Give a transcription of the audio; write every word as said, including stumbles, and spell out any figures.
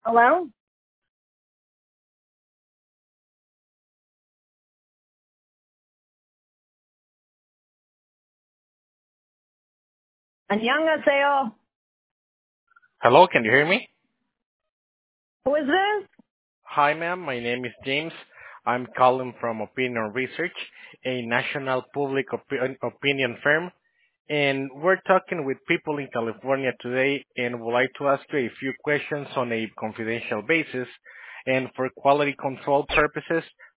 Hello? 안녕하세요. Hello, can you hear me? Who is this? Hi, ma'am. My name is James. I'm calling from Opinion Research, a national public opi- opinion firm, and we're talking with people in California today and would like to ask you a few questions on a confidential basis. And for quality control purposes,